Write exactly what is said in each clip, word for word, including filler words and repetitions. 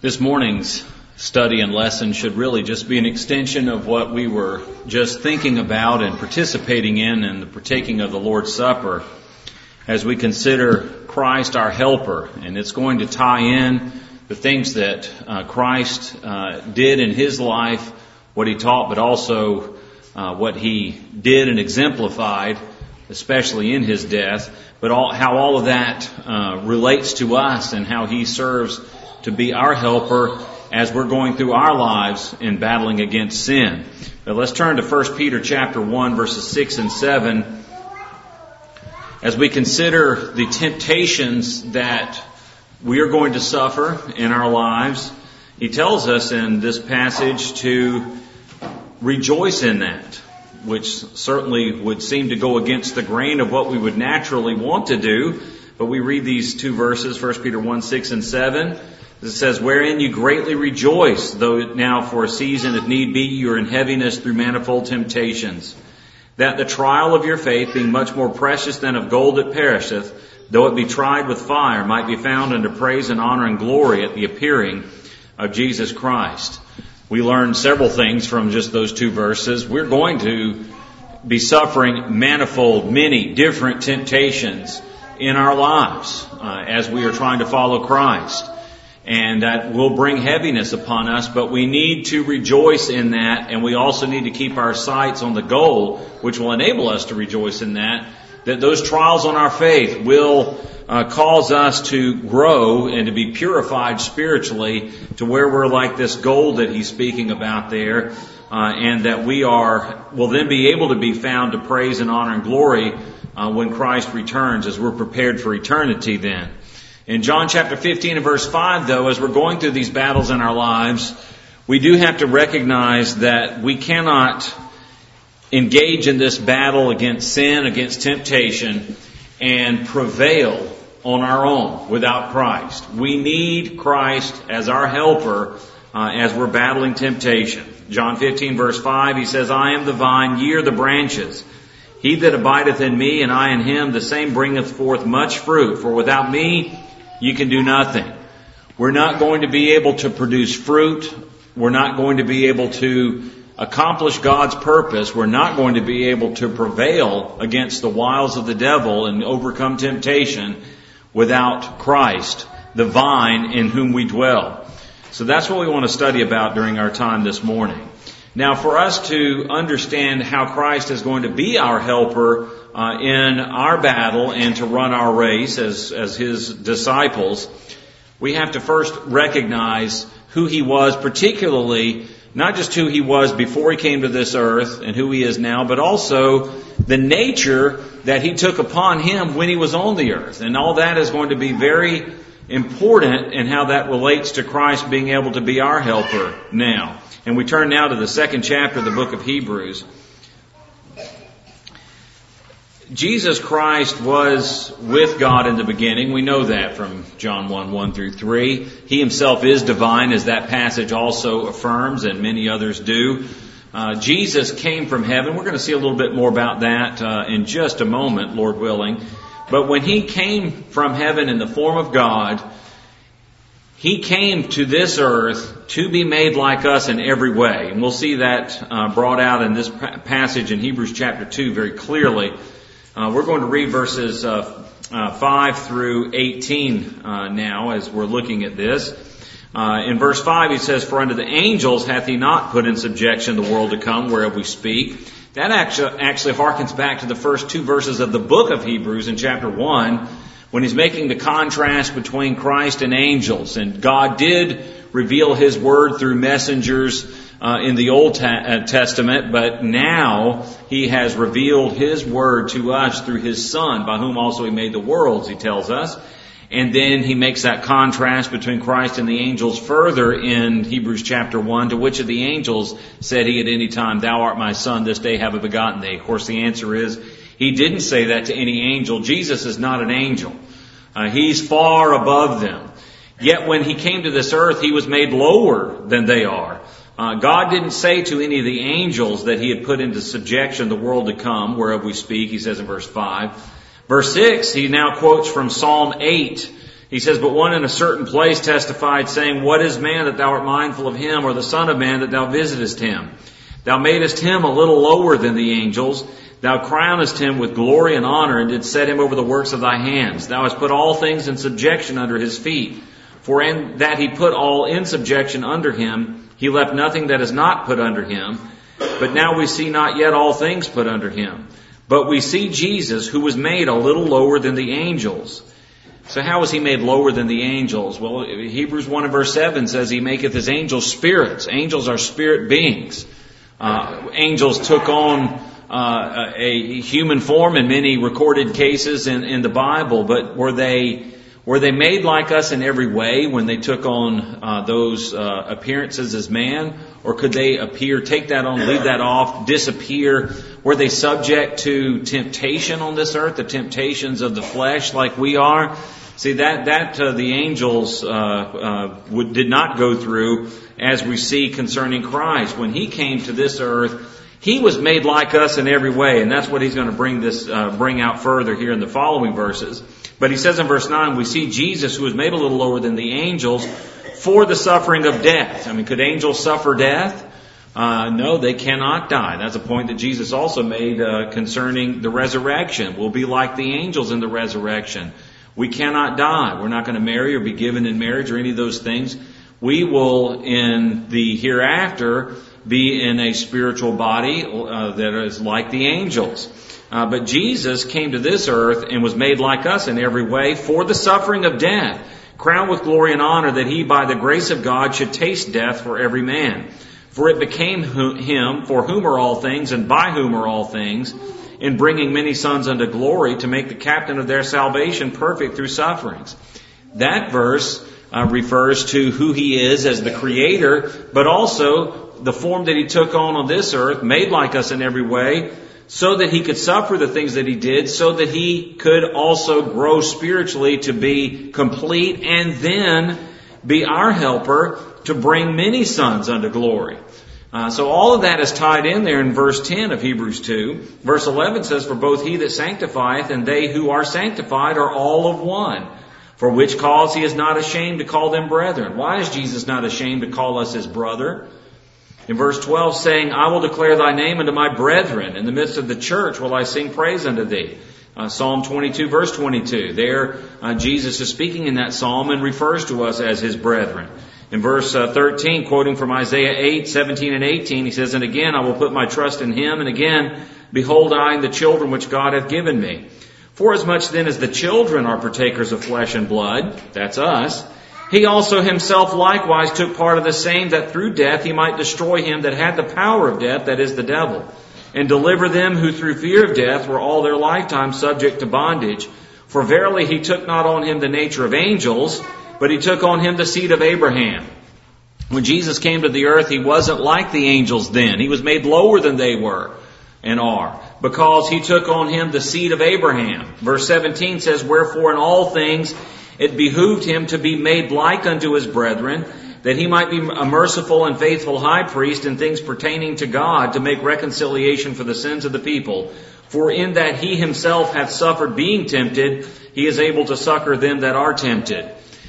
This morning's study and lesson should really just be an extension of what we were just thinking about and participating in in the partaking of the Lord's Supper as we consider Christ our helper. And it's going to tie in the things that uh, Christ uh, did in His life, what He taught, but also uh, what He did and exemplified, especially in His death, but all, how all of that uh, relates to us and how He serves to be our helper as we're going through our lives in battling against sin. But let's turn to First Peter chapter one, verses six and seven. As we consider the temptations that we are going to suffer in our lives, he tells us in this passage to rejoice in that, which certainly would seem to go against the grain of what we would naturally want to do. But we read these two verses, First Peter one, six and seven. It says, "Wherein you greatly rejoice, though now for a season, if need be, you are in heaviness through manifold temptations, that the trial of your faith, being much more precious than of gold that perisheth, though it be tried with fire, might be found unto praise and honor and glory at the appearing of Jesus Christ." We learned several things from just those two verses. We're going to be suffering manifold, many different temptations in our lives uh, as we are trying to follow Christ. And that will bring heaviness upon us, but we need to rejoice in that, and we also need to keep our sights on the goal, which will enable us to rejoice in that, that those trials on our faith will uh, cause us to grow and to be purified spiritually to where we're like this gold that he's speaking about there, uh, and that we are will then be able to be found to praise and honor and glory uh, when Christ returns, as we're prepared for eternity then. In John chapter fifteen and verse five, though, as we're going through these battles in our lives, we do have to recognize that we cannot engage in this battle against sin, against temptation, and prevail on our own without Christ. We need Christ as our helper uh, as we're battling temptation. John fifteen verse five, he says, "I am the vine, ye are the branches. He that abideth in me, and I in him, the same bringeth forth much fruit. For without me, you can do nothing." We're not going to be able to produce fruit. We're not going to be able to accomplish God's purpose. We're not going to be able to prevail against the wiles of the devil and overcome temptation without Christ, the vine in whom we dwell. So that's what we want to study about during our time this morning. Now, for us to understand how Christ is going to be our helper uh, in our battle and to run our race as, as His disciples, we have to first recognize who He was, particularly not just who He was before He came to this earth and who He is now, but also the nature that He took upon Him when He was on the earth. And all that is going to be very important in how that relates to Christ being able to be our helper now. And we turn now to the second chapter of the book of Hebrews. Jesus Christ was with God in the beginning. We know that from John one, one through three. He Himself is divine, as that passage also affirms, and many others do. Uh, Jesus came from heaven. We're going to see a little bit more about that uh, in just a moment, Lord willing. But when He came from heaven in the form of God, He came to this earth to be made like us in every way. And we'll see that uh, brought out in this pa- passage in Hebrews chapter two very clearly. Uh, we're going to read verses uh, uh, five through eighteen uh, now as we're looking at this. Uh, in verse five he says, "For unto the angels hath He not put in subjection the world to come, whereof we speak." That actually, actually harkens back to the first two verses of the book of Hebrews in chapter one, when he's making the contrast between Christ and angels. And God did reveal His word through messengers uh, in the Old ta- Testament, but now He has revealed His word to us through His Son, by whom also He made the worlds, He tells us. And then He makes that contrast between Christ and the angels further in Hebrews chapter one, to which of the angels said He at any time, "Thou art my Son, this day have I begotten thee." Of course, the answer is, He didn't say that to any angel. Jesus is not an angel. Uh, he's far above them. Yet when He came to this earth, He was made lower than they are. Uh, God didn't say to any of the angels that He had put into subjection the world to come, whereof we speak, He says in verse five. Verse six, he now quotes from Psalm eight. He says, but one in a certain place testified, saying, what is man that thou art mindful of him, or the son of man that thou visitest him? Thou madest him a little lower than the angels. Thou crownest him with glory and honor, and didst set him over the works of thy hands. Thou hast put all things in subjection under his feet. For in that he put all in subjection under him, he left nothing that is not put under him. But now we see not yet all things put under him. But we see Jesus, who was made a little lower than the angels. So how was he made lower than the angels? Well, Hebrews one and verse seven says he maketh his angels spirits. Angels are spirit beings. Uh, angels took on uh, a human form in many recorded cases in, in the Bible, but were they were they made like us in every way when they took on uh, those uh, appearances as man? Or could they appear, take that on, leave that off, disappear? Were they subject to temptation on this earth, the temptations of the flesh like we are? See, that that uh, the angels uh, uh, would, did not go through, as we see concerning Christ. When he came to this earth, he was made like us in every way, and that's what he's going to bring this uh, bring out further here in the following verses. But he says in verse nine, we see Jesus, who was made a little lower than the angels, for the suffering of death. I mean, could angels suffer death? Uh, no, they cannot die. That's a point that Jesus also made uh, concerning the resurrection. We'll be like the angels in the resurrection. We cannot die. We're not going to marry or be given in marriage or any of those things. We will, in the hereafter, be in a spiritual body uh, that is like the angels. Uh, but Jesus came to this earth and was made like us in every way for the suffering of death, crowned with glory and honor, that he by the grace of God should taste death for every man. For it became him, for whom are all things, and by whom are all things, in bringing many sons unto glory, to make the captain of their salvation perfect through sufferings. That verse uh, refers to who he is as the Creator, but also the form that he took on on this earth, made like us in every way, so that he could suffer the things that he did, so that he could also grow spiritually to be complete, and then be our helper to bring many sons unto glory. Uh, so all of that is tied in there in verse ten of Hebrews two. Verse eleven says, for both he that sanctifieth and they who are sanctified are all of one. For which cause he is not ashamed to call them brethren. Why is Jesus not ashamed to call us his brother? In verse twelve, saying, I will declare thy name unto my brethren. In the midst of the church will I sing praise unto thee. Uh, Psalm twenty-two, verse twenty-two. There, uh, Jesus is speaking in that psalm and refers to us as his brethren. In verse uh, thirteen, quoting from Isaiah eight, seventeen and eighteen, he says, and again I will put my trust in him, and again, behold, I and the children which God hath given me. Forasmuch then as the children are partakers of flesh and blood, that's us, he also himself likewise took part of the same, that through death he might destroy him that had the power of death, that is the devil, and deliver them who through fear of death were all their lifetime subject to bondage. For verily he took not on him the nature of angels, but he took on him the seed of Abraham. When Jesus came to the earth, he wasn't like the angels then. He was made lower than they were and are, because he took on him the seed of Abraham. Verse seventeen says, wherefore in all things it behooved him to be made like unto his brethren, that he might be a merciful and faithful high priest in things pertaining to God, to make reconciliation for the sins of the people. For in that he himself hath suffered being tempted, he is able to succor them that are tempted.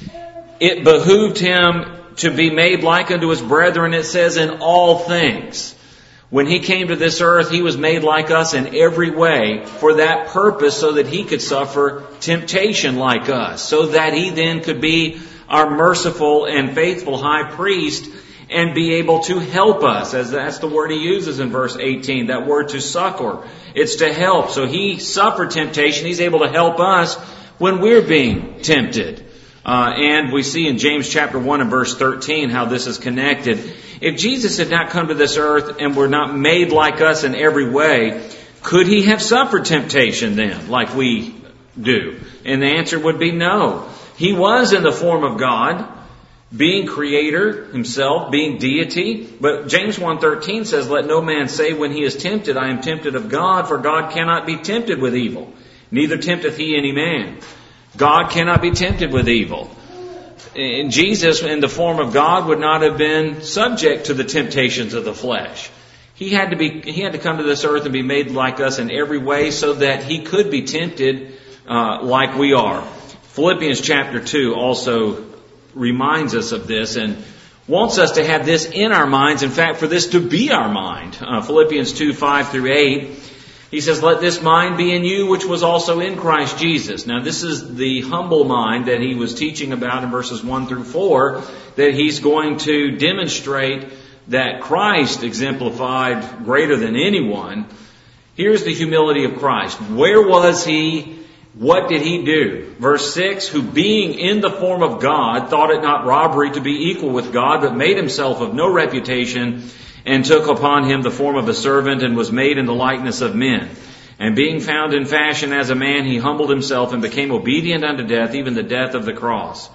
It behooved him to be made like unto his brethren, it says, in all things. When he came to this earth, he was made like us in every way for that purpose, so that he could suffer temptation like us, so that he then could be our merciful and faithful high priest and be able to help us, as that's the word he uses in verse eighteen, that word to succor. It's to help. So he suffered temptation. He's able to help us when we're being tempted. Uh, and we see in James chapter one and verse thirteen how this is connected. If Jesus had not come to this earth and were not made like us in every way, could he have suffered temptation then, like we do? And the answer would be no. He was in the form of God, being creator himself, being deity. But James one thirteen says, let no man say when he is tempted, I am tempted of God, for God cannot be tempted with evil. Neither tempteth he any man. God cannot be tempted with evil. And Jesus, in the form of God, would not have been subject to the temptations of the flesh. He had to be, he had to come to this earth and be made like us in every way, so that he could be tempted uh, like we are. Philippians chapter two also reminds us of this and wants us to have this in our minds. In fact, for this to be our mind. Uh, Philippians two, five through eight. He says, let this mind be in you, which was also in Christ Jesus. Now, this is the humble mind that he was teaching about in verses one through four, that he's going to demonstrate that Christ exemplified greater than anyone. Here's the humility of Christ. Where was he? What did he do? Verse six, who being in the form of God, thought it not robbery to be equal with God, but made himself of no reputation, and took upon him the form of a servant, and was made in the likeness of men. And being found in fashion as a man, he humbled himself and became obedient unto death, even the death of the cross.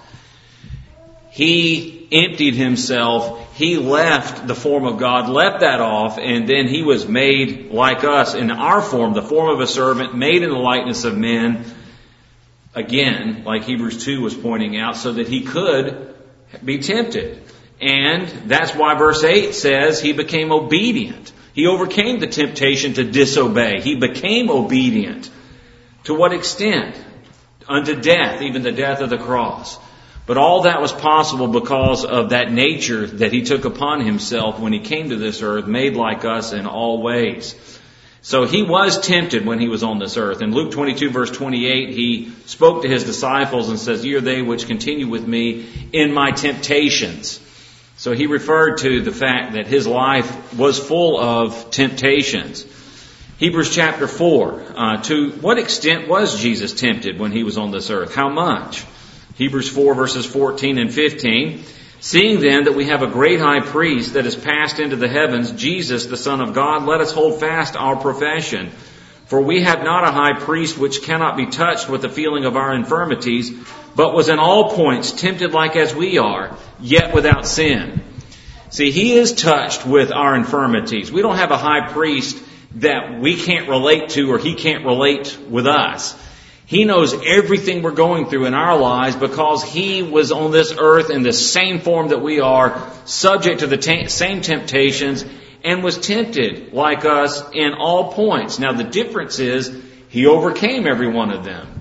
He emptied himself. He left the form of God, left that off, and then he was made like us in our form, the form of a servant, made in the likeness of men. Again, like Hebrews two was pointing out, so that he could be tempted. And that's why verse eight says he became obedient. He overcame the temptation to disobey. He became obedient. To what extent? Unto death, even the death of the cross. But all that was possible because of that nature that he took upon himself when he came to this earth, made like us in all ways. So he was tempted when he was on this earth. In Luke twenty-two, verse twenty-eight, he spoke to his disciples and says, ye are they which continue with me in my temptations. So he referred to the fact that his life was full of temptations. Hebrews chapter four. Uh, to what extent was Jesus tempted when he was on this earth? How much? Hebrews four verses fourteen and fifteen. Seeing then that we have a great high priest that is passed into the heavens, Jesus, the Son of God, let us hold fast our profession. For we have not a high priest which cannot be touched with the feeling of our infirmities, but was in all points tempted like as we are, yet without sin. See, he is touched with our infirmities. We don't have a high priest that we can't relate to or he can't relate with us. He knows everything we're going through in our lives because he was on this earth in the same form that we are, subject to the t- same temptations, and was tempted like us in all points. Now the difference is he overcame every one of them.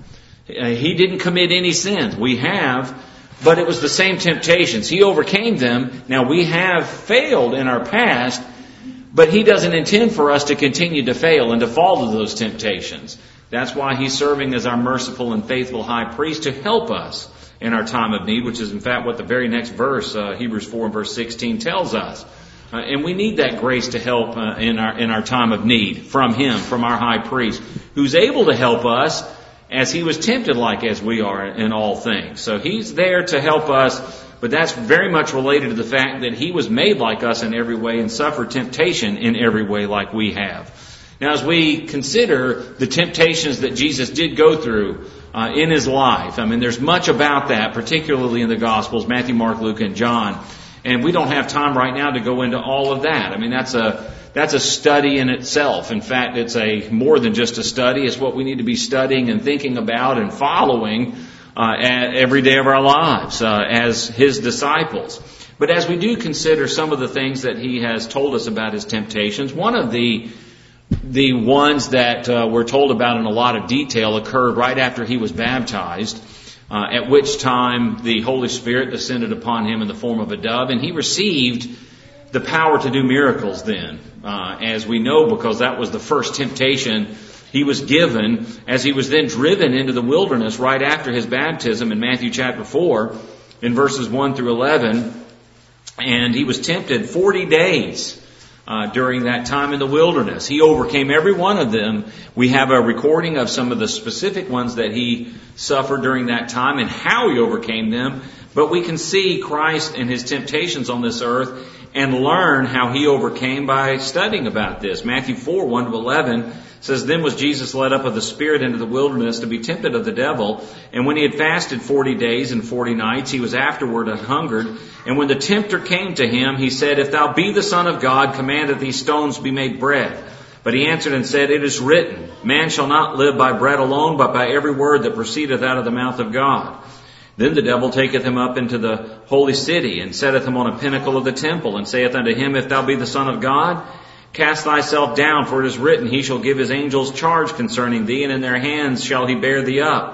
He didn't commit any sins. We have, but it was the same temptations. He overcame them. Now we have failed in our past, but he doesn't intend for us to continue to fail and to fall to those temptations. That's why he's serving as our merciful and faithful high priest to help us in our time of need, which is in fact what the very next verse, uh, Hebrews four and verse sixteen, tells us. Uh, and we need that grace to help uh, in our in our time of need from him, from our high priest, who's able to help us as he was tempted like as we are in all things. So he's there to help us, but that's very much related to the fact that he was made like us in every way and suffered temptation in every way like we have. Now, as we consider the temptations that Jesus did go through uh, in his life, I mean, there's much about that, particularly in the Gospels, Matthew, Mark, Luke, and John. And we don't have time right now to go into all of that. I mean, that's a that's a study in itself. In fact, it's a more than just a study. It's what we need to be studying and thinking about and following uh, every day of our lives uh, as his disciples. But as we do consider some of the things that he has told us about his temptations, one of the The ones that uh, we're told about in a lot of detail occurred right after he was baptized, uh, at which time the Holy Spirit descended upon him in the form of a dove, and he received the power to do miracles then, uh, as we know, because that was the first temptation he was given as he was then driven into the wilderness right after his baptism in Matthew chapter four, in verses one through eleven, and he was tempted forty days. Uh, during that time in the wilderness. He overcame every one of them. We have a recording of some of the specific ones that he suffered during that time and how he overcame them. But we can see Christ and his temptations on this earth and learn how he overcame by studying about this. Matthew four, one to eleven says, Then was Jesus led up of the Spirit into the wilderness to be tempted of the devil. And when he had fasted forty days and forty nights, he was afterward an hungered. And when the tempter came to him, he said, If thou be the Son of God, command that these stones be made bread. But he answered and said, It is written, Man shall not live by bread alone, but by every word that proceedeth out of the mouth of God. Then the devil taketh him up into the holy city, and setteth him on a pinnacle of the temple, and saith unto him, If thou be the Son of God, cast thyself down, for it is written, He shall give his angels charge concerning thee, and in their hands shall he bear thee up,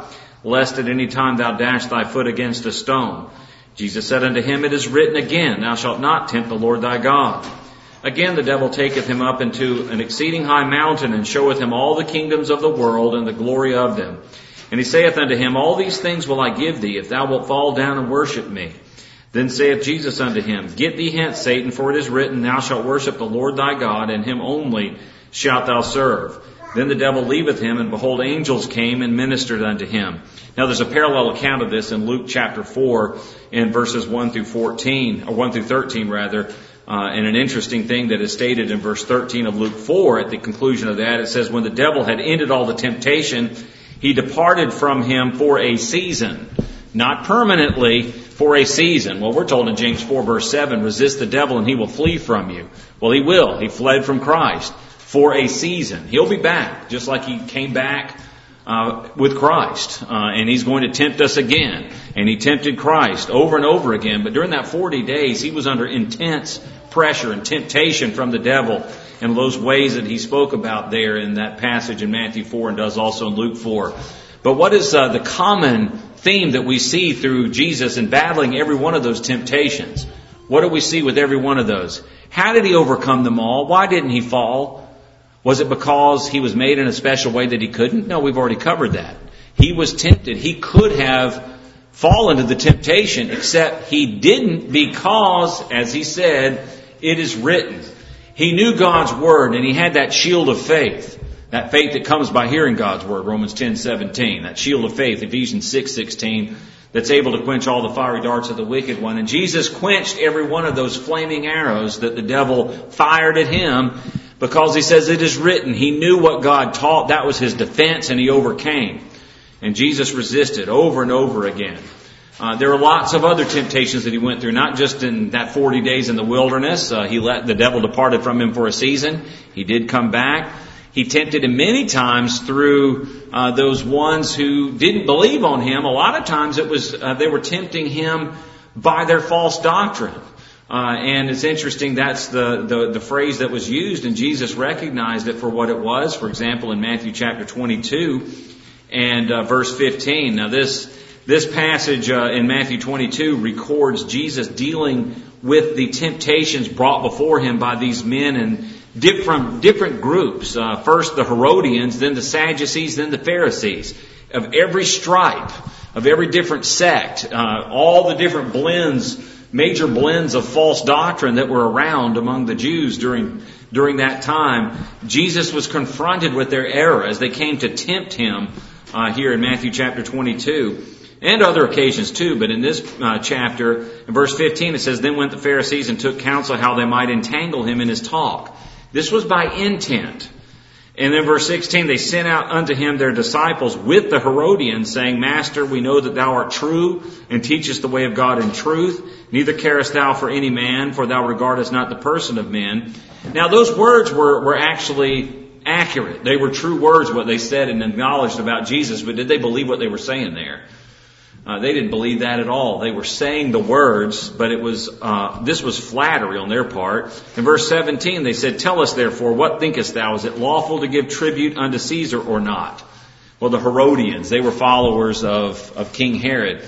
lest at any time thou dash thy foot against a stone. Jesus said unto him, It is written again, Thou shalt not tempt the Lord thy God. Again the devil taketh him up into an exceeding high mountain, and showeth him all the kingdoms of the world and the glory of them. And he saith unto him, All these things will I give thee, if thou wilt fall down and worship me. Then saith Jesus unto him, Get thee hence, Satan, for it is written, Thou shalt worship the Lord thy God, and him only shalt thou serve. Then the devil leaveth him, and behold, angels came and ministered unto him. Now there's a parallel account of this in Luke chapter four, in verses one through fourteen, or one through thirteen rather. Uh, and an interesting thing that is stated in verse thirteen of Luke four, at the conclusion of that, it says, When the devil had ended all the temptation, he departed from him for a season. Not permanently, for a season. Well, we're told in James four verse seven, Resist the devil and he will flee from you. Well, he will. He fled from Christ for a season. He'll be back, just like he came back uh, with Christ. Uh, and he's going to tempt us again. And he tempted Christ over and over again. But during that forty days, he was under intense pressure and temptation from the devil in those ways that he spoke about there in that passage in Matthew four and does also in Luke four. But what is uh, the common theme that we see through Jesus in battling every one of those temptations? What do we see with every one of those? How did he overcome them all? Why didn't he fall? Was it because he was made in a special way that he couldn't? No, we've already covered that. He was tempted. He could have fallen to the temptation, except he didn't because, as he said, it is written. He knew God's Word, and he had that shield of faith. That faith that comes by hearing God's Word, Romans ten seventeen. That shield of faith, Ephesians six sixteen, that's able to quench all the fiery darts of the wicked one. And Jesus quenched every one of those flaming arrows that the devil fired at him, because he says it is written. He knew what God taught. That was his defense, and he overcame. And Jesus resisted over and over again. Uh, there are lots of other temptations that he went through, not just in that forty days in the wilderness. Uh, he let the devil departed from him for a season. He did come back. He tempted him many times through uh, those ones who didn't believe on him. A lot of times it was uh, they were tempting him by their false doctrine. Uh, and it's interesting, that's the, the, the phrase that was used, and Jesus recognized it for what it was. For example, in Matthew chapter twenty-two and uh, verse fifteen. Now this this passage uh, in Matthew twenty-two records Jesus dealing with the temptations brought before him by these men and different different groups. Uh, first the Herodians, then the Sadducees, then the Pharisees, of every stripe, of every different sect, uh, all the different blends, major blends of false doctrine that were around among the Jews during during that time. Jesus was confronted with their error as they came to tempt him uh, here in Matthew chapter twenty-two. And other occasions too, but in this uh, chapter, in verse fifteen, it says, Then went the Pharisees and took counsel how they might entangle him in his talk. This was by intent. And then verse sixteen, they sent out unto him their disciples with the Herodians, saying, Master, we know that thou art true, and teachest the way of God in truth. Neither carest thou for any man, for thou regardest not the person of men. Now those words were, were actually accurate. They were true words, what they said and acknowledged about Jesus, but did they believe what they were saying there? Uh, they didn't believe that at all. They were saying the words, but it was uh, this was flattery on their part. In verse seventeen, they said, Tell us therefore, what thinkest thou? Is it lawful to give tribute unto Caesar or not? Well, the Herodians, they were followers of, of King Herod.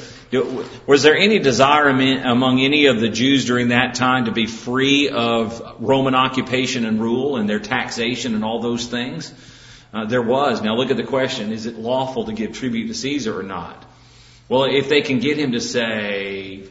Was there any desire among any of the Jews during that time to be free of Roman occupation and rule and their taxation and all those things? Uh, there was. Now look at the question. Is it lawful to give tribute to Caesar or not? Well, if they can get him to say,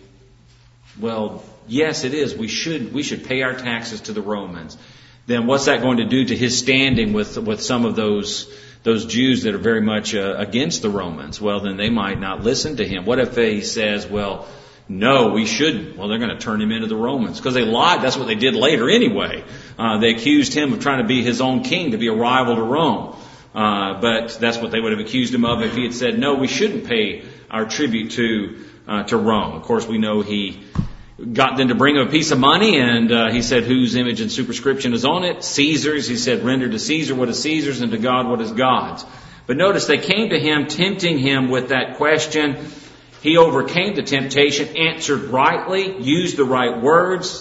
well, yes, it is. We should we should pay our taxes to the Romans. Then what's that going to do to his standing with with some of those those Jews that are very much uh, against the Romans? Well, then they might not listen to him. What if he says, well, no, we shouldn't? Well, they're going to turn him into the Romans because they lied. That's what they did later anyway. Uh, they accused him of trying to be his own king, to be a rival to Rome. Uh, but that's what they would have accused him of if he had said, no, we shouldn't pay our tribute to uh, to Rome. Of course, we know he got them to bring him a piece of money, and uh, he said, whose image and superscription is on it? Caesar's. He said, render to Caesar what is Caesar's, and to God what is God's. But notice they came to him, tempting him with that question. He overcame the temptation, answered rightly, used the right words,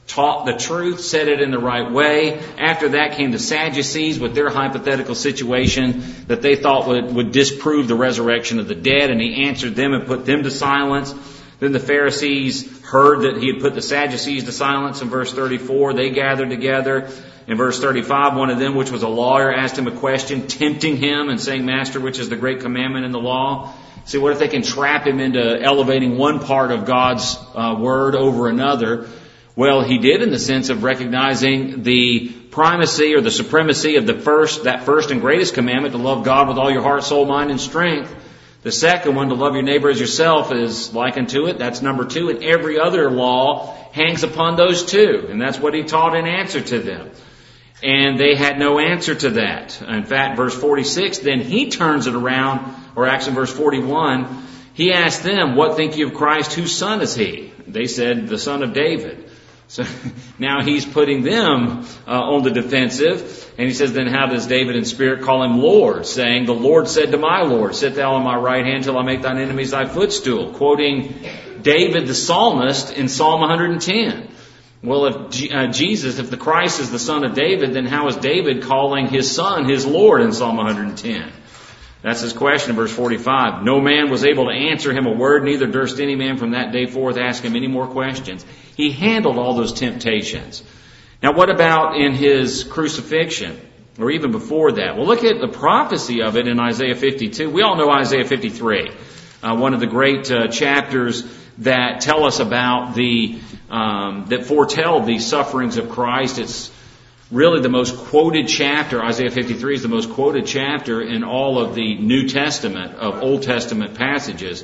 taught the truth, said it in the right way. After that came the Sadducees with their hypothetical situation that they thought would, would disprove the resurrection of the dead, and he answered them and put them to silence. Then the Pharisees heard that he had put the Sadducees to silence in verse thirty-four. They gathered together. In verse thirty-five, one of them, which was a lawyer, asked him a question, tempting him and saying, Master, which is the great commandment in the law? See, what if they can trap him into elevating one part of God's uh, word over another? Well, he did in the sense of recognizing the primacy or the supremacy of the first, that first and greatest commandment, to love God with all your heart, soul, mind, and strength. The second one, to love your neighbor as yourself, is likened to it. That's number two. And every other law hangs upon those two. And that's what he taught in answer to them. And they had no answer to that. In fact, verse forty-six, then he turns it around, or actually verse forty-one, he asked them, what think you of Christ? Whose son is he? They said, the son of David. So now he's putting them uh, on the defensive. And he says, then how does David in spirit call him Lord, saying, the Lord said to my Lord, sit thou on my right hand till I make thine enemies thy footstool, quoting David the psalmist in Psalm one hundred ten. Well, if G- uh, Jesus, if the Christ is the son of David, then how is David calling his son his Lord in Psalm one hundred ten? That's his question in verse forty-five. No man was able to answer him a word, neither durst any man from that day forth ask him any more questions. He handled all those temptations. Now what about in his crucifixion, or even before that? Well, look at the prophecy of it in Isaiah fifty-two. We all know Isaiah fifty-three, uh, one of the great uh, chapters that tell us about the, um, that foretell the sufferings of Christ. It's really the most quoted chapter. Isaiah fifty-three is the most quoted chapter in all of the New Testament, of Old Testament passages.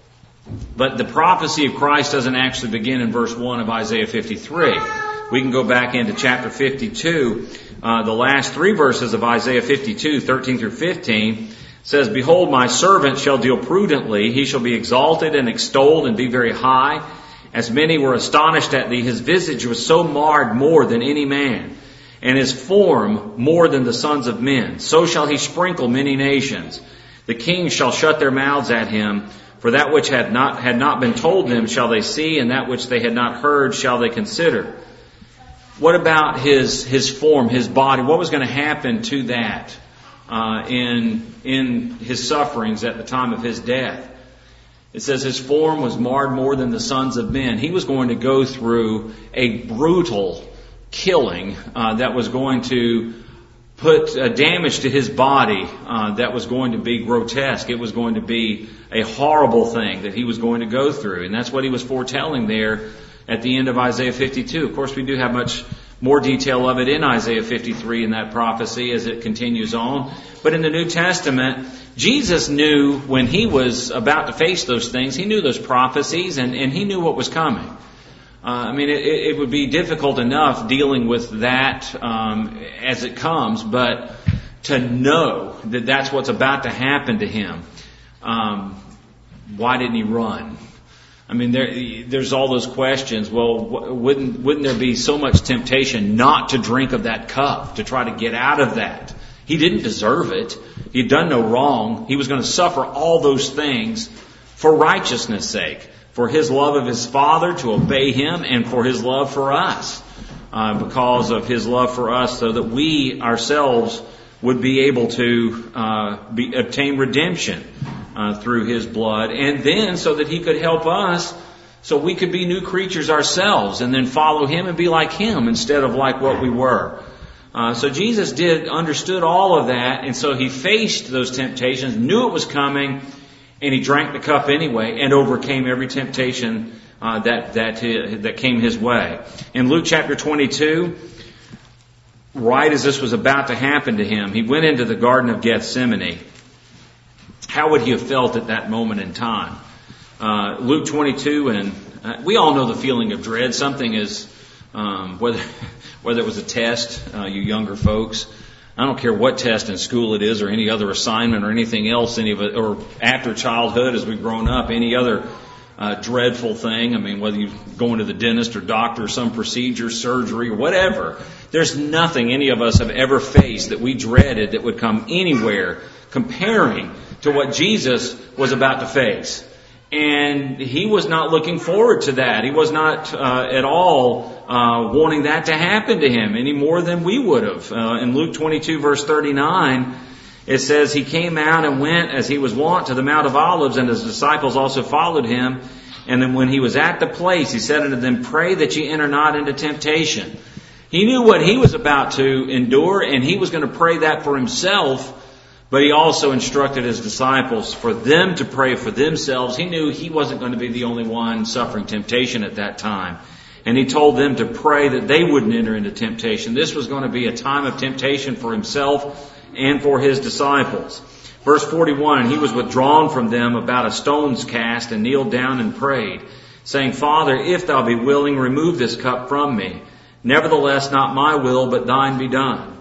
But the prophecy of Christ doesn't actually begin in verse one of Isaiah fifty-three. We can go back into chapter fifty-two. Uh, the last three verses of Isaiah fifty-two, thirteen through fifteen, says, behold, my servant shall deal prudently. He shall be exalted and extolled and be very high. As many were astonished at thee, his visage was so marred more than any man, and his form more than the sons of men. So shall he sprinkle many nations. The kings shall shut their mouths at him, for that which had not had not been told them shall they see, and that which they had not heard shall they consider. What about his his form, his body? What was going to happen to that uh, in in his sufferings at the time of his death? It says his form was marred more than the sons of men. He was going to go through a brutal killing uh, that was going to put uh, damage to his body uh, that was going to be grotesque. It was going to be a horrible thing that he was going to go through. And that's what he was foretelling there at the end of Isaiah fifty-two. Of course, we do have much more detail of it in Isaiah fifty-three in that prophecy as it continues on. But in the New Testament, Jesus knew when he was about to face those things, he knew those prophecies and, and he knew what was coming. Uh, I mean, it, it would be difficult enough dealing with that um, as it comes, but to know that that's what's about to happen to him, um, why didn't he run? I mean, there, there's all those questions. Well, wouldn't wouldn't there be so much temptation not to drink of that cup, to try to get out of that? He didn't deserve it. He'd done no wrong. He was going to suffer all those things for righteousness' sake, for his love of his Father, to obey him, and for his love for us, uh, because of his love for us, so that we ourselves would be able to uh, be, obtain redemption uh, through his blood, and then so that he could help us, so we could be new creatures ourselves, and then follow him and be like him instead of like what we were. Uh, so Jesus did understood all of that, and so he faced those temptations, knew it was coming, and he drank the cup anyway, and overcame every temptation uh, that that that came his way. In Luke chapter twenty-two, right as this was about to happen to him, he went into the Garden of Gethsemane. How would he have felt at that moment in time? Uh, Luke twenty-two, and uh, we all know the feeling of dread. Something is, um, whether whether it was a test, uh, you younger folks. I don't care what test in school it is, or any other assignment, or anything else, any of it, or after childhood as we've grown up, any other uh, dreadful thing. I mean, whether you go into the dentist or doctor, or some procedure, surgery, or whatever, there's nothing any of us have ever faced that we dreaded that would come anywhere comparing to what Jesus was about to face. And he was not looking forward to that. He was not uh, at all uh, wanting that to happen to him any more than we would have. Uh, in Luke twenty-two, verse thirty-nine, it says, he came out and went as he was wont to the Mount of Olives, and his disciples also followed him. And then when he was at the place, he said unto them, pray that ye enter not into temptation. He knew what he was about to endure, and he was going to pray that for himself. But he also instructed his disciples for them to pray for themselves. He knew he wasn't going to be the only one suffering temptation at that time. And he told them to pray that they wouldn't enter into temptation. This was going to be a time of temptation for himself and for his disciples. Verse forty-one, and he was withdrawn from them about a stone's cast and kneeled down and prayed, saying, Father, if thou be willing, remove this cup from me. Nevertheless, not my will, but thine be done.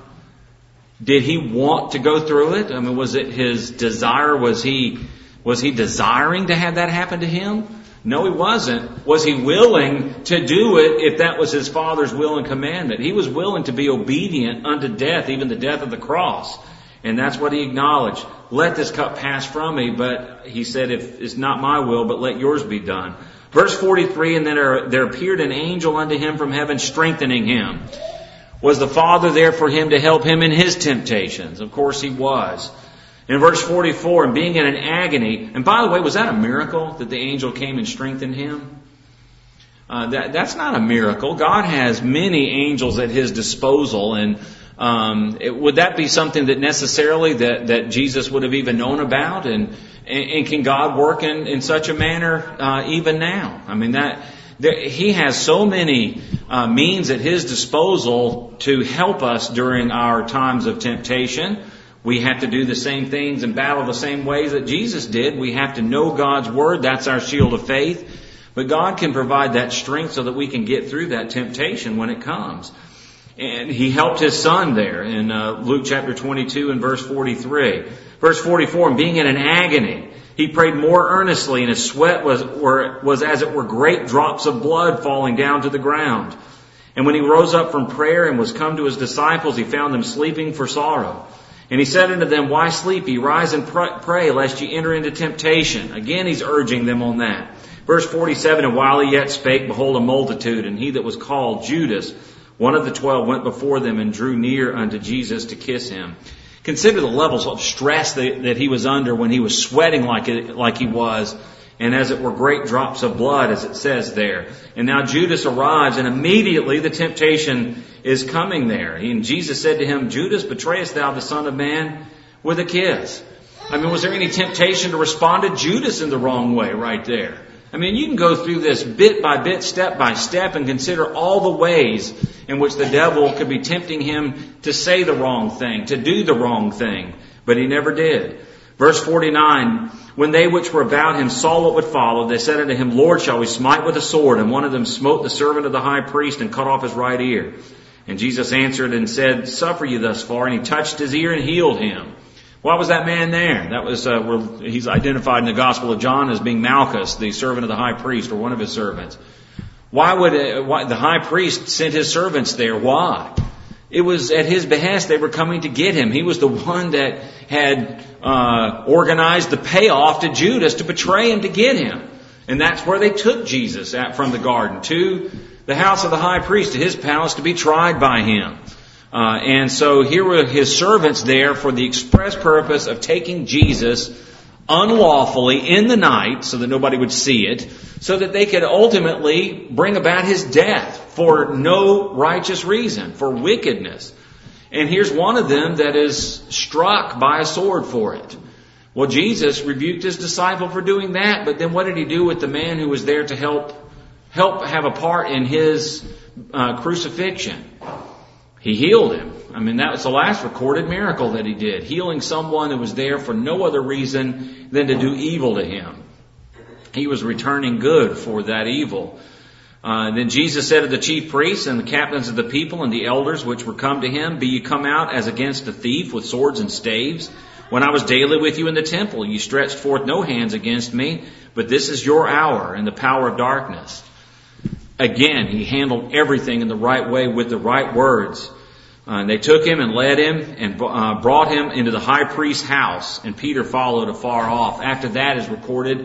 Did he want to go through it? I mean, was it his desire? Was he, was he desiring to have that happen to him? No, he wasn't. Was he willing to do it if that was his Father's will and commandment? He was willing to be obedient unto death, even the death of the cross. And that's what he acknowledged. Let this cup pass from me, but he said, if it's not my will, but let yours be done. Verse forty-three, and then there, there appeared an angel unto him from heaven, strengthening him. Was the Father there for him to help him in his temptations? Of course he was. In verse forty-four, and being in an agony, and by the way, was that a miracle that the angel came and strengthened him? Uh, that, that's not a miracle. God has many angels at his disposal, and um, it, would that be something that necessarily that, that Jesus would have even known about? And, and, and can God work in, in such a manner uh, even now? I mean, that... He has so many uh, means at his disposal to help us during our times of temptation. We have to do the same things and battle the same ways that Jesus did. We have to know God's Word. That's our shield of faith. But God can provide that strength so that we can get through that temptation when it comes. And he helped his son there in uh, Luke chapter twenty-two and verse forty-three. Verse forty-four, and being in an agony, he prayed more earnestly, and his sweat was, were, was as it were great drops of blood falling down to the ground. And when he rose up from prayer and was come to his disciples, he found them sleeping for sorrow. And he said unto them, why sleep ye? Rise and pray, lest ye enter into temptation. Again, he's urging them on that. Verse forty-seven, and while he yet spake, behold, a multitude, and he that was called Judas, one of the twelve, went before them and drew near unto Jesus to kiss him. Consider the levels of stress that, that he was under when he was sweating like it, like he was, and as it were great drops of blood, as it says there. And now Judas arrives, and immediately the temptation is coming there. And Jesus said to him, Judas, betrayest thou the Son of Man with a kiss? I mean, was there any temptation to respond to Judas in the wrong way right there? I mean, you can go through this bit by bit, step by step, and consider all the ways in which the devil could be tempting him to say the wrong thing, to do the wrong thing. But he never did. Verse forty-nine, when they which were about him saw what would follow, they said unto him, Lord, shall we smite with a sword? And one of them smote the servant of the high priest and cut off his right ear. And Jesus answered and said, suffer you thus far. And he touched his ear and healed him. Why was that man there? That was, uh, where he's identified in the Gospel of John as being Malchus, the servant of the high priest, or one of his servants. Why would uh, why, the high priest sent his servants there? Why? It was at his behest they were coming to get him. He was the one that had uh, organized the payoff to Judas to betray him to get him. And that's where they took Jesus out from the garden to the house of the high priest, to his palace, to be tried by him. Uh, and so here were his servants there for the express purpose of taking Jesus unlawfully in the night so that nobody would see it, so that they could ultimately bring about his death for no righteous reason, for wickedness. And here's one of them that is struck by a sword for it. Well, Jesus rebuked his disciple for doing that, but then what did he do with the man who was there to help help have a part in his uh, crucifixion? He healed him. I mean, that was the last recorded miracle that he did, healing someone who was there for no other reason than to do evil to him. He was returning good for that evil. Uh, then Jesus said to the chief priests and the captains of the people and the elders which were come to him, be ye come out as against a thief with swords and staves? When I was daily with you in the temple, you stretched forth no hands against me, but this is your hour and the power of darkness. Again, he handled everything in the right way with the right words. Uh, and they took him and led him and uh, brought him into the high priest's house, and Peter followed afar off. After that is recorded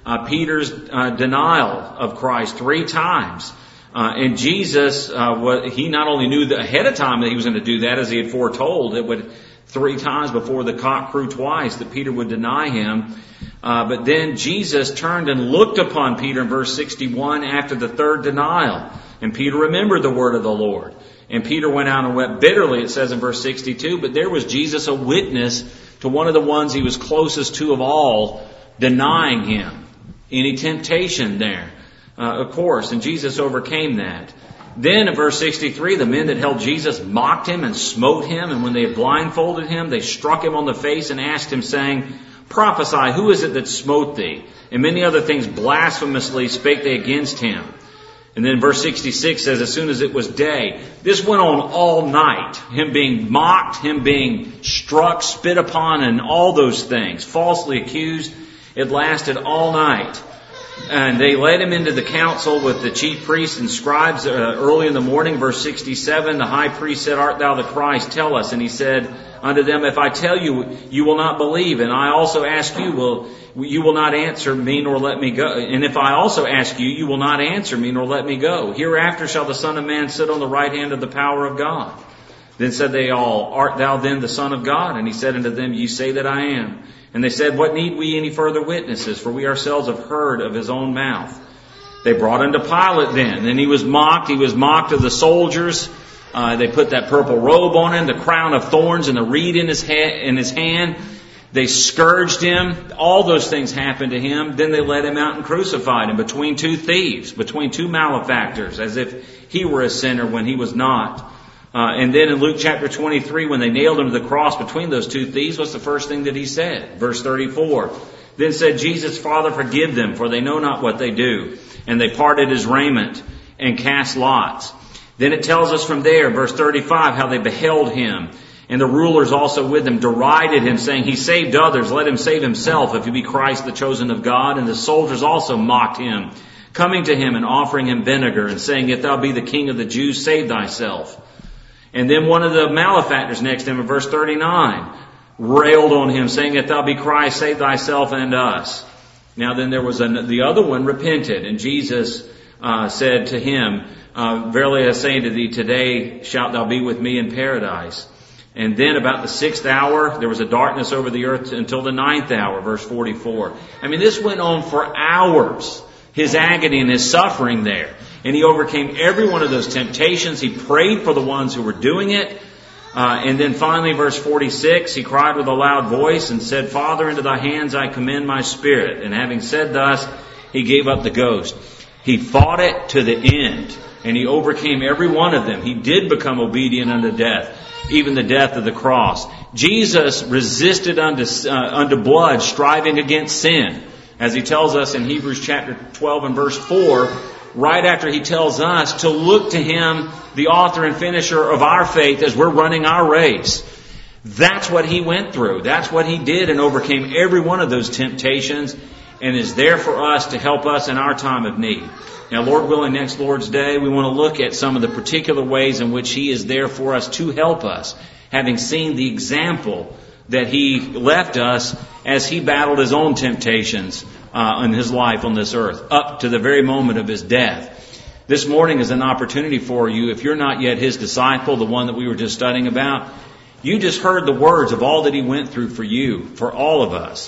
uh, Peter's uh, denial of Christ three times. Uh, and Jesus, uh, what, he not only knew that ahead of time that he was going to do that, as he had foretold, it would three times before the cock crew twice that Peter would deny him. Uh, but then Jesus turned and looked upon Peter in verse sixty-one after the third denial. And Peter remembered the word of the Lord. And Peter went out and wept bitterly, it says in verse sixty-two. But there was Jesus a witness to one of the ones he was closest to of all, denying him. Any temptation there, uh, of course. And Jesus overcame that. Then in verse sixty-three, the men that held Jesus mocked him and smote him. And when they had blindfolded him, they struck him on the face and asked him, saying, Prophesy, who is it that smote thee? And many other things blasphemously spake they against him. And then verse sixty-six says, as soon as it was day, this went on all night. Him being mocked, him being struck, spit upon, and all those things. Falsely accused. It lasted all night. And they led him into the council with the chief priests and scribes uh, early in the morning. Verse sixty-seven, the high priest said, Art thou the Christ? Tell us. And he said unto them, If I tell you, you will not believe. And I also ask you, will you will not answer me nor let me go. And if I also ask you, you will not answer me nor let me go. Hereafter shall the Son of Man sit on the right hand of the power of God. Then said they all, Art thou then the Son of God? And he said unto them, Ye say that I am. And they said, What need we any further witnesses? For we ourselves have heard of his own mouth. They brought him to Pilate then. And he was mocked. He was mocked of the soldiers. Uh, they put that purple robe on him, the crown of thorns and the reed in his, ha- in his hand. They scourged him. All those things happened to him. Then they led him out and crucified him between two thieves, between two malefactors, as if he were a sinner when he was not. Uh, and then in Luke chapter twenty-three, when they nailed him to the cross between those two thieves, what's the first thing that he said? Verse thirty-four. Then said Jesus, Father, forgive them, for they know not what they do. And they parted his raiment and cast lots. Then it tells us from there, verse thirty-five, how they beheld him. And the rulers also with him derided him, saying, He saved others, let him save himself, if he be Christ, the chosen of God. And the soldiers also mocked him, coming to him and offering him vinegar, and saying, If thou be the king of the Jews, save thyself. And then one of the malefactors next to him in verse thirty-nine railed on him, saying, If thou be Christ, save thyself and us. Now then there was a, the other one repented, and Jesus uh, said to him, uh, Verily I say unto thee, today shalt thou be with me in paradise. And then about the sixth hour, there was a darkness over the earth until the ninth hour, verse forty-four. I mean, this went on for hours, his agony and his suffering there. And he overcame every one of those temptations. He prayed for the ones who were doing it. Uh, and then finally, verse forty-six, he cried with a loud voice and said, Father, into thy hands I commend my spirit. And having said thus, he gave up the ghost. He fought it to the end. And he overcame every one of them. He did become obedient unto death, even the death of the cross. Jesus resisted unto, uh, unto blood, striving against sin. As he tells us in Hebrews chapter twelve and verse four, right after he tells us to look to him, the author and finisher of our faith, as we're running our race. That's what he went through. That's what he did, and overcame every one of those temptations, and is there for us to help us in our time of need. Now, Lord willing, next Lord's Day, we want to look at some of the particular ways in which he is there for us to help us, having seen the example that he left us as he battled his own temptations uh, in his life on this earth, up to the very moment of his death. This morning is an opportunity for you, if you're not yet his disciple, the one that we were just studying about, you just heard the words of all that he went through for you, for all of us.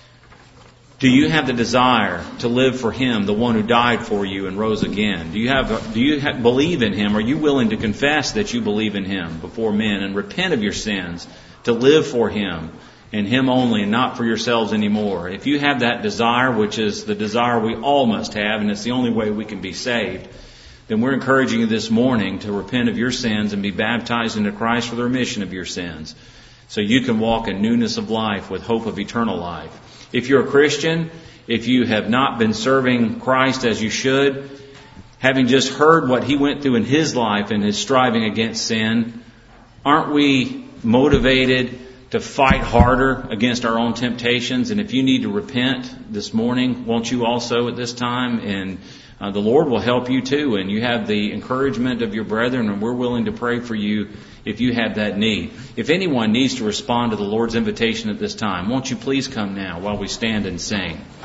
Do you have the desire to live for him, the one who died for you and rose again? Do you have? Do you have, believe in him? Are you willing to confess that you believe in him before men and repent of your sins, to live for him and him only, and not for yourselves anymore? If you have that desire, which is the desire we all must have, and it's the only way we can be saved, then we're encouraging you this morning to repent of your sins and be baptized into Christ for the remission of your sins, so you can walk in newness of life with hope of eternal life. If you're a Christian, if you have not been serving Christ as you should, having just heard what he went through in his life and his striving against sin, aren't we motivated to fight harder against our own temptations? And if you need to repent this morning, won't you also at this time? And uh, the Lord will help you too. And you have the encouragement of your brethren, and we're willing to pray for you if you have that need. If anyone needs to respond to the Lord's invitation at this time, won't you please come now while we stand and sing?